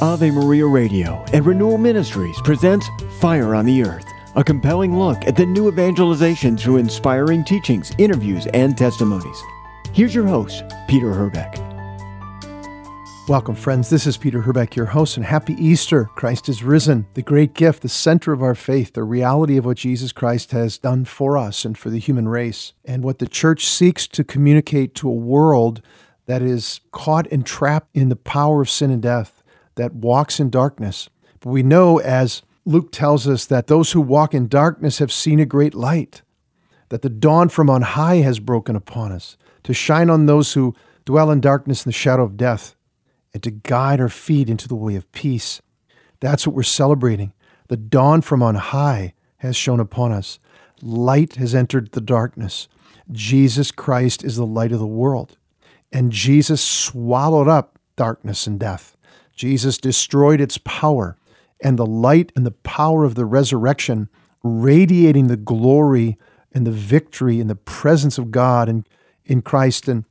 Ave Maria Radio and Renewal Ministries presents Fire on the Earth, a compelling look at the new evangelization through inspiring teachings, interviews, and testimonies. Here's your host, Peter Herbeck. Welcome, friends. This is Peter Herbeck, your host, and happy Easter. Christ is risen, the great gift, the center of our faith, the reality of what Jesus Christ has done for us and for the human race, and what the church seeks to communicate to a world that is caught and trapped in the power of sin and death, that walks in darkness. But we know, as Luke tells us, that those who walk in darkness have seen a great light, that the dawn from on high has broken upon us, to shine on those who dwell in darkness and the shadow of death, and to guide our feet into the way of peace. That's what we're celebrating. The dawn from on high has shone upon us. Light has entered the darkness. Jesus Christ is the light of the world. And Jesus swallowed up darkness and death. Jesus destroyed its power. And the light and the power of the resurrection, radiating the glory and the victory and the presence of God in Christ. And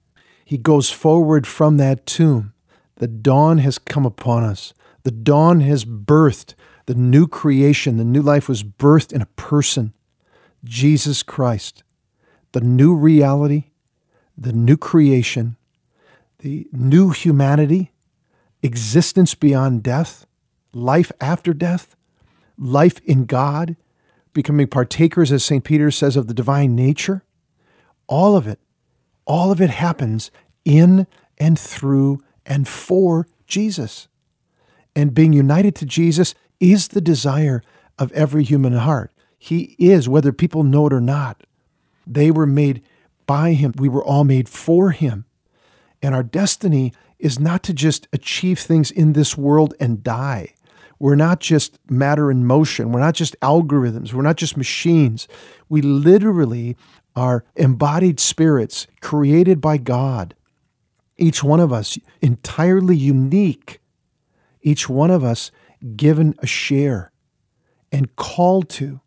he goes forward from that tomb. The dawn has come upon us. The dawn has birthed the new creation. The new life was birthed in a person, Jesus Christ. The new reality, the new creation, the new humanity, existence beyond death, life after death, life in God, becoming partakers, as St. Peter says, of the divine nature. All of it happens in and through and for Jesus. And being united to Jesus is the desire of every human heart. He is, whether people know it or not. They were made by him. We were all made for him. And our destiny is not to just achieve things in this world and die. We're not just matter in motion. We're not just algorithms. We're not just machines. We literally are embodied spirits created by God. Each one of us entirely unique. Each one of us given a share and called to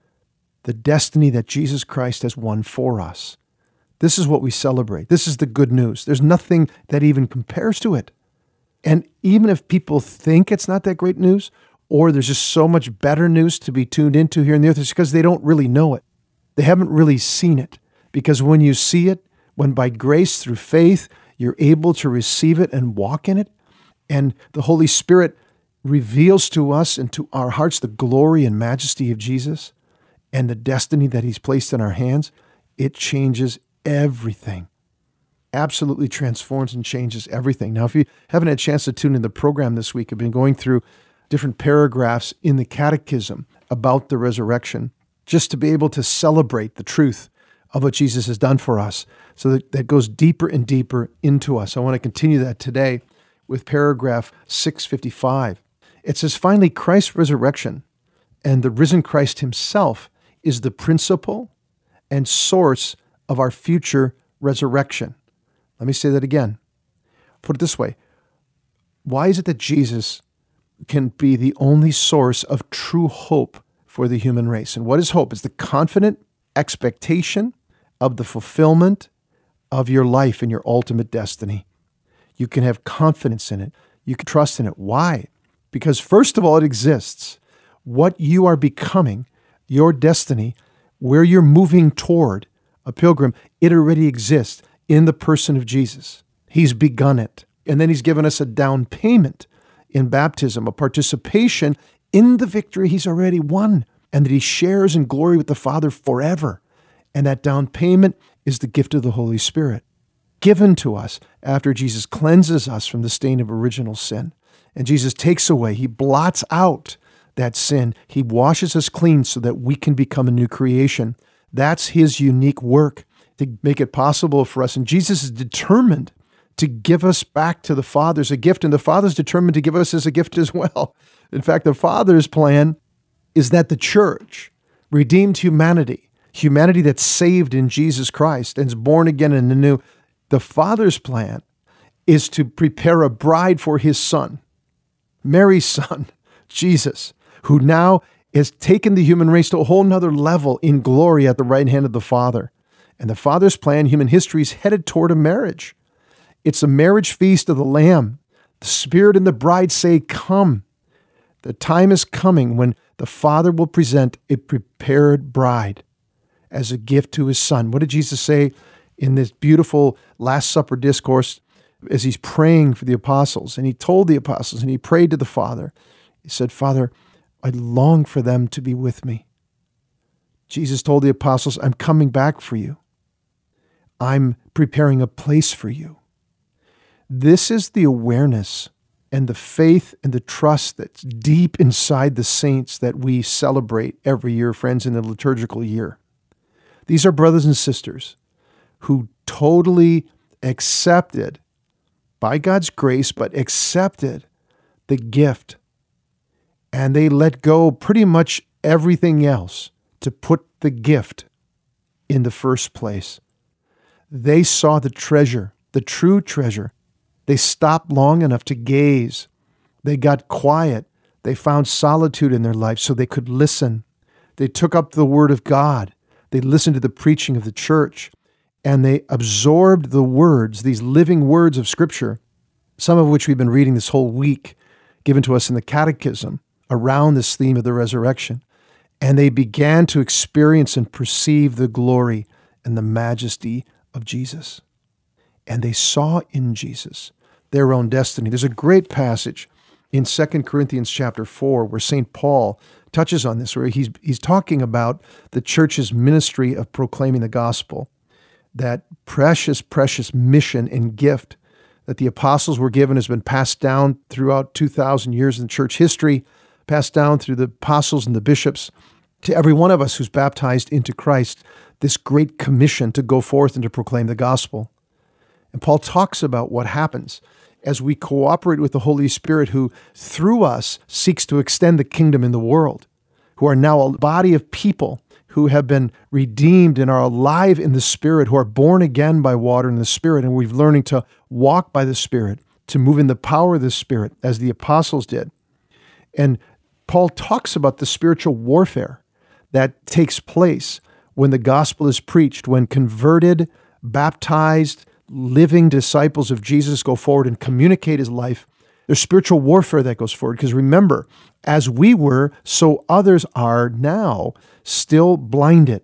the destiny that Jesus Christ has won for us. This is what we celebrate. This is the good news. There's nothing that even compares to it. And even if people think it's not that great news, or there's just so much better news to be tuned into here on the earth, it's because they don't really know it. They haven't really seen it. Because when you see it, when by grace through faith, you're able to receive it and walk in it, and the Holy Spirit reveals to us and to our hearts the glory and majesty of Jesus and the destiny that he's placed in our hands, it changes everything. Absolutely transforms and changes everything. Now, if you haven't had a chance to tune in the program this week, I've been going through different paragraphs in the Catechism about the resurrection, just to be able to celebrate the truth of what Jesus has done for us. So that goes deeper and deeper into us. I want to continue that today with paragraph 655. It says, finally, Christ's resurrection and the risen Christ himself is the principle and source of our future resurrection. Let me say that again. Put it this way. Why is it that Jesus can be the only source of true hope for the human race? And what is hope? It's the confident expectation of the fulfillment of your life and your ultimate destiny. You can have confidence in it. You can trust in it. Why? Because first of all, it exists. What you are becoming, your destiny, where you're moving toward, a pilgrim, it already exists in the person of Jesus. He's begun it. And then he's given us a down payment in baptism, a participation in the victory he's already won, and that he shares in glory with the Father forever. And that down payment is the gift of the Holy Spirit, given to us after Jesus cleanses us from the stain of original sin. And Jesus takes away, he blots out that sin. He washes us clean so that we can become a new creation. That's his unique work to make it possible for us. And Jesus is determined to give us back to the Father as a gift, and the Father's determined to give us as a gift as well. In fact, the Father's plan is that the church, redeemed humanity that's saved in Jesus Christ and is born again in the new, the Father's plan is to prepare a bride for his Son, Mary's Son, Jesus, who now has taken the human race to a whole nother level in glory at the right hand of the Father. And the Father's plan, human history, is headed toward a marriage. It's a marriage feast of the Lamb The Spirit and the bride say, "Come." The time is coming when the Father will present a prepared bride as a gift to his Son. What did Jesus say in this beautiful Last Supper discourse as he's praying for the apostles? And he told the apostles, and he prayed to the Father. He said, "Father, I long for them to be with me." Jesus told the apostles, "I'm coming back for you. I'm preparing a place for you." This is the awareness and the faith and the trust that's deep inside the saints that we celebrate every year, friends, in the liturgical year. These are brothers and sisters who totally accepted, by God's grace, but accepted the gift. And they let go pretty much everything else to put the gift in the first place. They saw the treasure, the true treasure. They stopped long enough to gaze. They got quiet. They found solitude in their life so they could listen. They took up the Word of God. They listened to the preaching of the church, and they absorbed the words, these living words of Scripture, some of which we've been reading this whole week, given to us in the Catechism, around this theme of the resurrection. And they began to experience and perceive the glory and the majesty of Jesus. And they saw in Jesus their own destiny. There's a great passage in 2 Corinthians chapter 4 where St. Paul touches on this, where he's talking about the church's ministry of proclaiming the gospel, that precious, precious mission and gift that the apostles were given has been passed down throughout 2,000 years in church history, passed down through the apostles and the bishops to every one of us who's baptized into Christ, this great commission to go forth and to proclaim the gospel. And Paul talks about what happens as we cooperate with the Holy Spirit, who through us seeks to extend the kingdom in the world, who are now a body of people who have been redeemed and are alive in the Spirit, who are born again by water and the Spirit, and we're learning to walk by the Spirit, to move in the power of the Spirit, as the apostles did. And Paul talks about the spiritual warfare that takes place when the gospel is preached, when converted, baptized, living disciples of Jesus go forward and communicate his life. There's spiritual warfare that goes forward. Because remember, as we were, so others are now, still blinded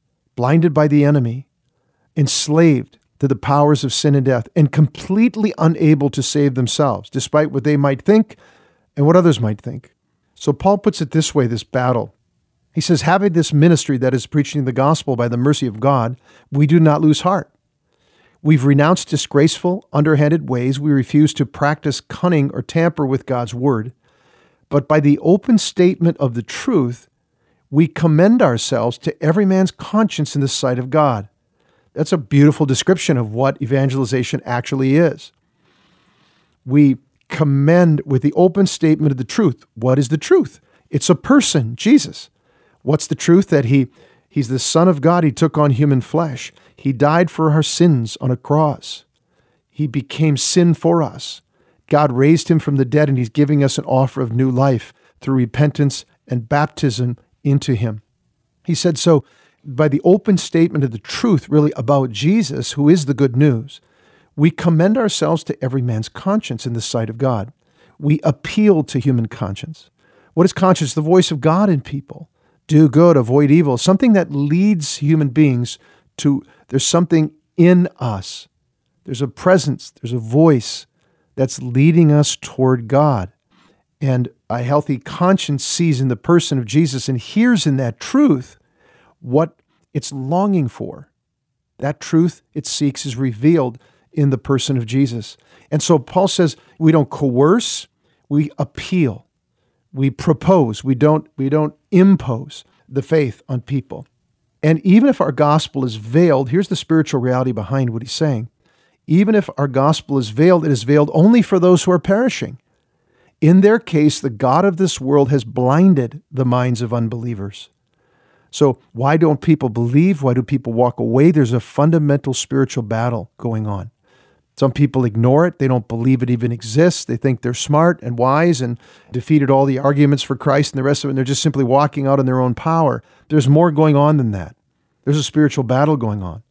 by the enemy, enslaved to the powers of sin and death, and completely unable to save themselves, despite what they might think and what others might think. So Paul puts it this way, this battle. He says, having this ministry that is preaching the gospel by the mercy of God, we do not lose heart. We've renounced disgraceful, underhanded ways. We refuse to practice cunning or tamper with God's word. But by the open statement of the truth, we commend ourselves to every man's conscience in the sight of God. That's a beautiful description of what evangelization actually is. We commend with the open statement of the truth. What is the truth? It's a person, Jesus. What's the truth? That he's the Son of God. He took on human flesh. He died for our sins on a cross. He became sin for us. God raised him from the dead, and he's giving us an offer of new life through repentance and baptism into him. He said so by the open statement of the truth really about Jesus, who is the good news. We commend ourselves to every man's conscience in the sight of God. We appeal to human conscience. What is conscience? The voice of God in people. Do good, avoid evil. Something that leads human beings to, there's something in us. There's a presence, there's a voice that's leading us toward God. And a healthy conscience sees in the person of Jesus and hears in that truth what it's longing for. That truth it seeks is revealed in the person of Jesus. And so Paul says we don't coerce, we appeal. We propose, we don't impose the faith on people. And even if our gospel is veiled, here's the spiritual reality behind what he's saying. Even if our gospel is veiled, it is veiled only for those who are perishing. In their case, the God of this world has blinded the minds of unbelievers. So why don't people believe? Why do people walk away? There's a fundamental spiritual battle going on. Some people ignore it. They don't believe it even exists. They think they're smart and wise and defeated all the arguments for Christ and the rest of it, and they're just simply walking out in their own power. There's more going on than that. There's a spiritual battle going on.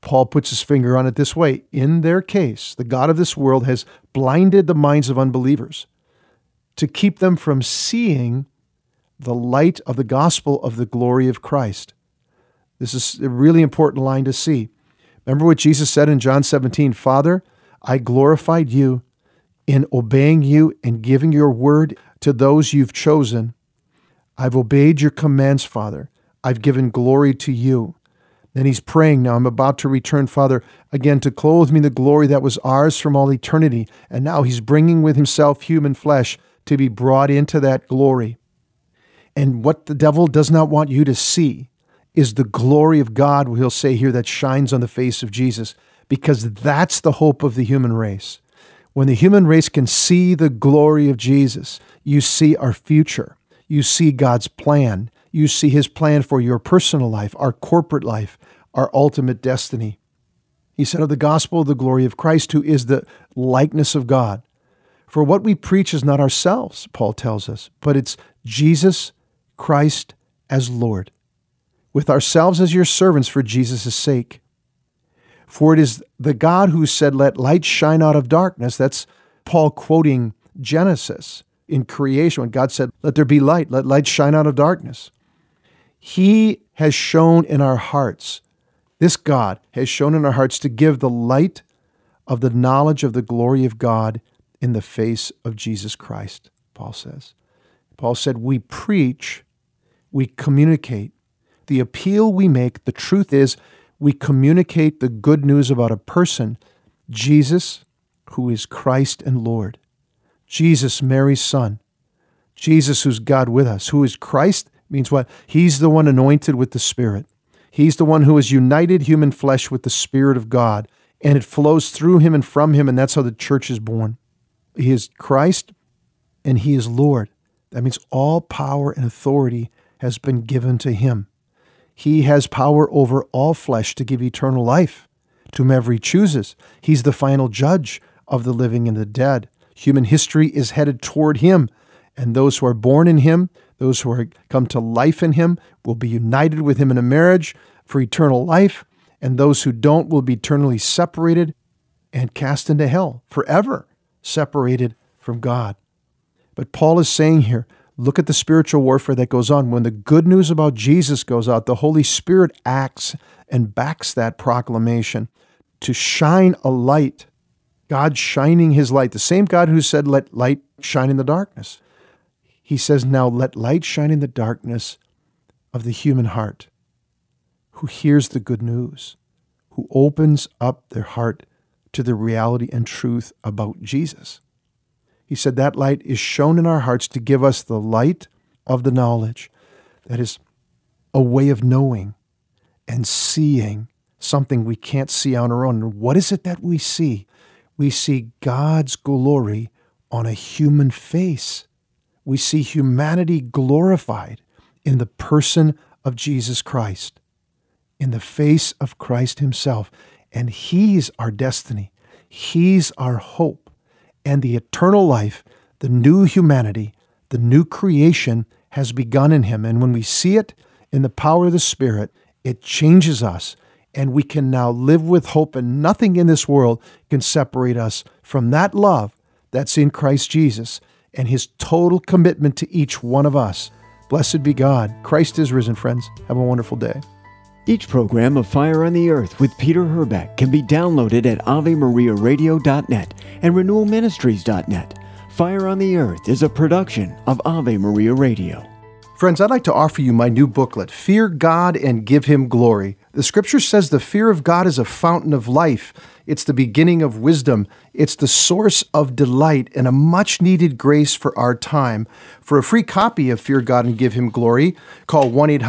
Paul puts his finger on it this way. In their case, the God of this world has blinded the minds of unbelievers to keep them from seeing the light of the gospel of the glory of Christ. This is a really important line to see. Remember what Jesus said in John 17, Father, I glorified you in obeying you and giving your word to those you've chosen. I've obeyed your commands, Father. I've given glory to you. Then he's praying, now I'm about to return, Father, again to clothe me in the glory that was ours from all eternity. And now he's bringing with himself human flesh to be brought into that glory. And what the devil does not want you to see is the glory of God, he'll say here, that shines on the face of Jesus, because that's the hope of the human race. When the human race can see the glory of Jesus, you see our future. You see God's plan. You see his plan for your personal life, our corporate life, our ultimate destiny. He said of the gospel of the glory of Christ, who is the likeness of God. For what we preach is not ourselves, Paul tells us, but it's Jesus Christ as Lord, with ourselves as your servants for Jesus' sake. For it is the God who said, let light shine out of darkness. That's Paul quoting Genesis in creation when God said, let there be light, let light shine out of darkness. He has shown in our hearts, this God has shown in our hearts to give the light of the knowledge of the glory of God in the face of Jesus Christ, Paul says. Paul said, we preach, we communicate. The appeal we make, the truth is, we communicate the good news about a person, Jesus, who is Christ and Lord. Jesus, Mary's son. Jesus, who's God with us. Who is Christ? Means what? He's the one anointed with the Spirit. He's the one who has united human flesh with the Spirit of God, and it flows through him and from him, and that's how the church is born. He is Christ, and he is Lord. That means all power and authority has been given to him. He has power over all flesh to give eternal life to whomever he chooses. He's the final judge of the living and the dead. Human history is headed toward him, and those who are born in him, those who are come to life in him, will be united with him in a marriage for eternal life, and those who don't will be eternally separated and cast into hell, forever separated from God. But Paul is saying here, look at the spiritual warfare that goes on. When the good news about Jesus goes out, the Holy Spirit acts and backs that proclamation to shine a light. God shining his light. The same God who said, let light shine in the darkness. He says, now let light shine in the darkness of the human heart, who hears the good news, who opens up their heart to the reality and truth about Jesus. He said that light is shown in our hearts to give us the light of the knowledge. That is a way of knowing and seeing something we can't see on our own. And what is it that we see? We see God's glory on a human face. We see humanity glorified in the person of Jesus Christ, in the face of Christ himself. And he's our destiny. He's our hope. And the eternal life, the new humanity, the new creation has begun in him. And when we see it in the power of the Spirit, it changes us. And we can now live with hope, and nothing in this world can separate us from that love that's in Christ Jesus and his total commitment to each one of us. Blessed be God. Christ is risen, friends. Have a wonderful day. Each program of Fire on the Earth with Peter Herbeck can be downloaded at AveMariaRadio.net and RenewalMinistries.net. Fire on the Earth is a production of Ave Maria Radio. Friends, I'd like to offer you my new booklet, Fear God and Give Him Glory. The scripture says the fear of God is a fountain of life. It's the beginning of wisdom. It's the source of delight and a much-needed grace for our time. For a free copy of Fear God and Give Him Glory, call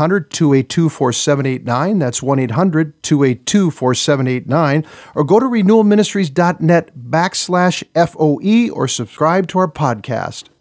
1-800-282-4789. That's 1-800-282-4789. Or go to renewalministries.net /FOE or subscribe to our podcast.